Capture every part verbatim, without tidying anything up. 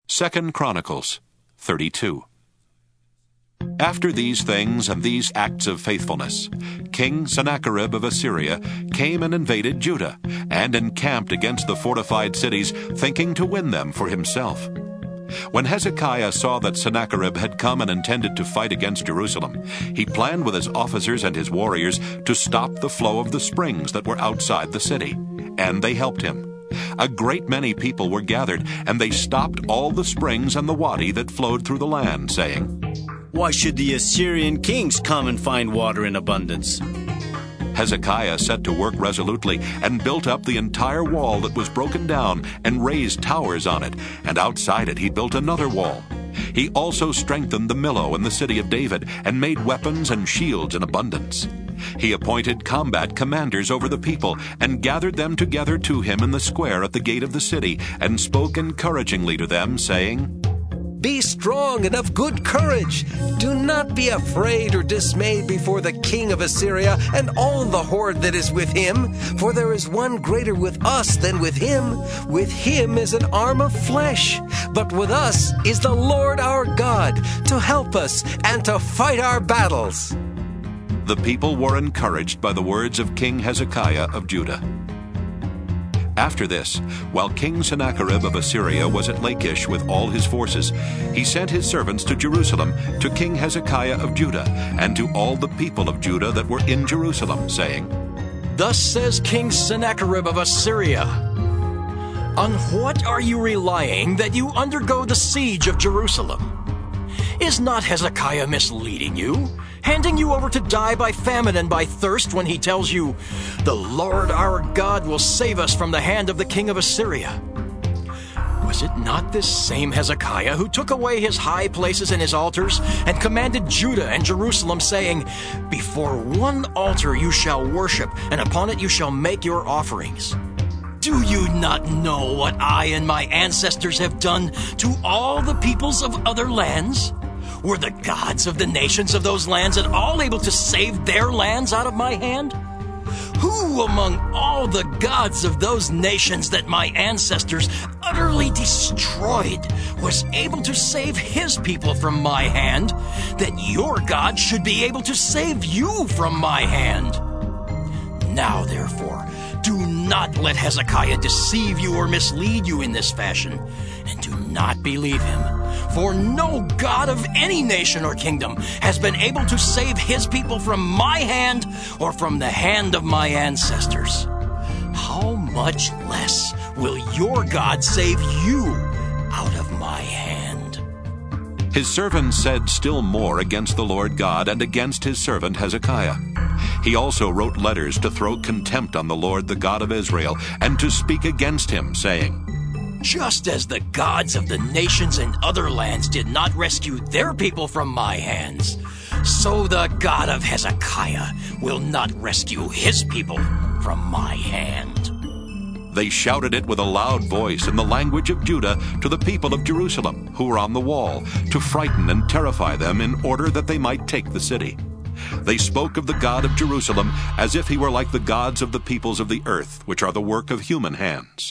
Second Chronicles thirty-two. After these things and these acts of faithfulness, King Sennacherib of Assyria came and invaded Judah, and encamped against the fortified cities, thinking to win them for himself. When Hezekiah saw that Sennacherib had come and intended to fight against Jerusalem, he planned with his officers and his warriors to stop the flow of the springs that were outside the city, and they helped him. A great many people were gathered, and they stopped all the springs and the wadi that flowed through the land, saying, "Why should the Assyrian kings come and find water in abundance?" Hezekiah set to work resolutely and built up the entire wall that was broken down and raised towers on it, and outside it he built another wall. He also strengthened the Millo in the city of David and made weapons and shields in abundance. He appointed combat commanders over the people and gathered them together to him in the square at the gate of the city and spoke encouragingly to them, saying, "Be strong and of good courage. Do not be afraid or dismayed before the king of Assyria and all the horde that is with him, for there is one greater with us than with him. With him is an arm of flesh, but with us is the Lord our God to help us and to fight our battles." The people were encouraged by the words of King Hezekiah of Judah. After this, while King Sennacherib of Assyria was at Lachish with all his forces, he sent his servants to Jerusalem to King Hezekiah of Judah and to all the people of Judah that were in Jerusalem, saying, "Thus says King Sennacherib of Assyria, on what are you relying that you undergo the siege of Jerusalem? Is not Hezekiah misleading you, handing you over to die by famine and by thirst when he tells you, 'The Lord our God will save us from the hand of the king of Assyria'? Was it not this same Hezekiah who took away his high places and his altars and commanded Judah and Jerusalem, saying, 'Before one altar you shall worship, and upon it you shall make your offerings'? Do you not know what I and my ancestors have done to all the peoples of other lands? Were the gods of the nations of those lands at all able to save their lands out of my hand? Who among all the gods of those nations that my ancestors utterly destroyed was able to save his people from my hand, that your God should be able to save you from my hand? Now, therefore, do not let Hezekiah deceive you or mislead you in this fashion, and do not believe him. For no God of any nation or kingdom has been able to save his people from my hand or from the hand of my ancestors. How much less will your God save you out of my hand?" His servants said still more against the Lord God and against his servant Hezekiah. He also wrote letters to throw contempt on the Lord, the God of Israel, and to speak against him, saying, "Just as the gods of the nations in other lands did not rescue their people from my hands, so the God of Hezekiah will not rescue his people from my hand." They shouted it with a loud voice in the language of Judah to the people of Jerusalem, who were on the wall, to frighten and terrify them in order that they might take the city. They spoke of the God of Jerusalem as if he were like the gods of the peoples of the earth, which are the work of human hands.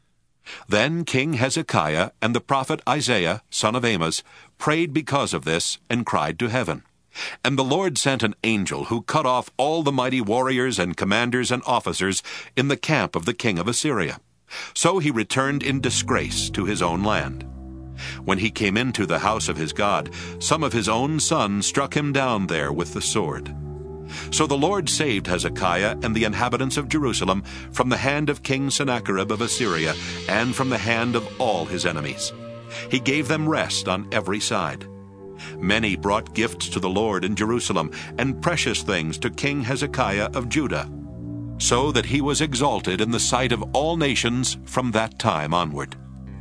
Then King Hezekiah and the prophet Isaiah, son of Amos, prayed because of this and cried to heaven. And the Lord sent an angel who cut off all the mighty warriors and commanders and officers in the camp of the king of Assyria. So he returned in disgrace to his own land. When he came into the house of his God, some of his own sons struck him down there with the sword. So the Lord saved Hezekiah and the inhabitants of Jerusalem from the hand of King Sennacherib of Assyria and from the hand of all his enemies. He gave them rest on every side. Many brought gifts to the Lord in Jerusalem and precious things to King Hezekiah of Judah, so that he was exalted in the sight of all nations from that time onward.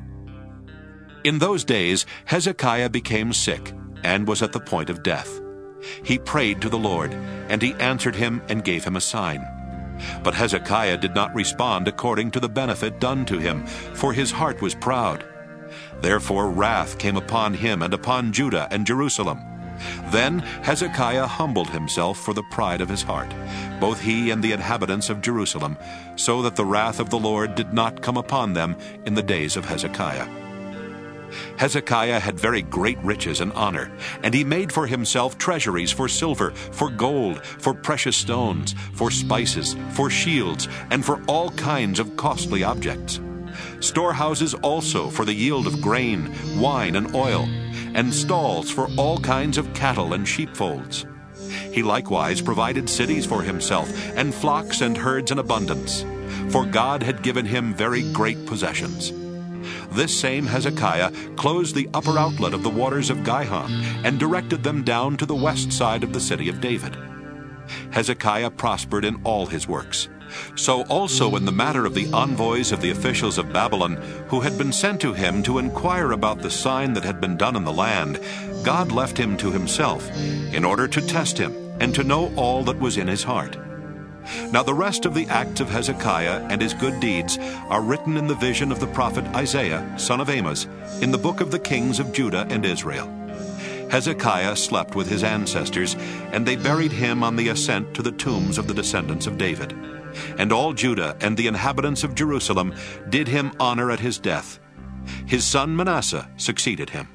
In those days Hezekiah became sick and was at the point of death. He prayed to the Lord, and he answered him and gave him a sign. But Hezekiah did not respond according to the benefit done to him, for his heart was proud. Therefore wrath came upon him and upon Judah and Jerusalem. Then Hezekiah humbled himself for the pride of his heart, both he and the inhabitants of Jerusalem, so that the wrath of the Lord did not come upon them in the days of Hezekiah. Hezekiah had very great riches and honor, and he made for himself treasuries for silver, for gold, for precious stones, for spices, for shields, and for all kinds of costly objects. Storehouses also for the yield of grain, wine, and oil, and stalls for all kinds of cattle and sheepfolds. He likewise provided cities for himself, and flocks and herds in abundance, for God had given him very great possessions. This same Hezekiah closed the upper outlet of the waters of Gihon, and directed them down to the west side of the city of David. Hezekiah prospered in all his works. So also in the matter of the envoys of the officials of Babylon, who had been sent to him to inquire about the sign that had been done in the land, God left him to himself, in order to test him, and to know all that was in his heart. Now the rest of the acts of Hezekiah and his good deeds are written in the vision of the prophet Isaiah, son of Amos, in the book of the kings of Judah and Israel. Hezekiah slept with his ancestors, and they buried him on the ascent to the tombs of the descendants of David. And all Judah and the inhabitants of Jerusalem did him honor at his death. His son Manasseh succeeded him.